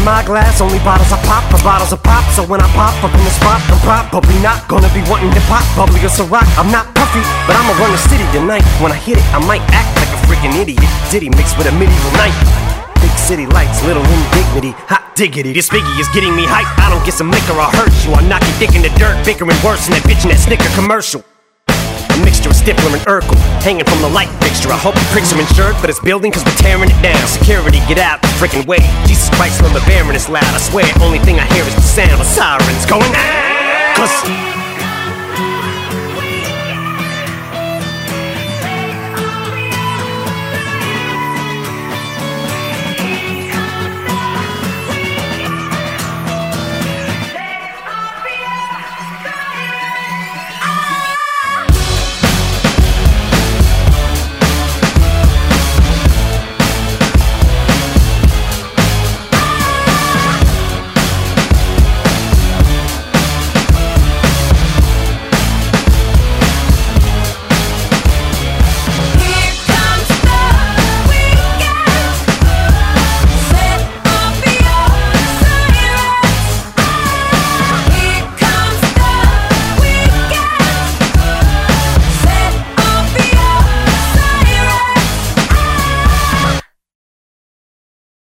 my glass, only bottles I pop for bottles of pop. So when I pop up in the spot, I'm probably not gonna be wanting to pop bubbly or Ciroc. I'm not puffy, but I'ma run the city tonight. When I hit it, I might act like a freaking idiot. Diddy mixed with a medieval knight. Big city lights, little indignity, hot diggity. This Biggie is getting me hype. I don't get some liquor, I'll hurt you. I'll knock your dick in the dirt, bickering worse than that bitch in that Snicker commercial. A mixture of Stifler and Urkel, hanging from the light fixture. I hope the pricks are insured for this building, cause we're tearing it down. Security, get out the freaking way. Jesus Christ, lumber baron is loud. I swear, only thing I hear is the sound of sirens going, ah! Cause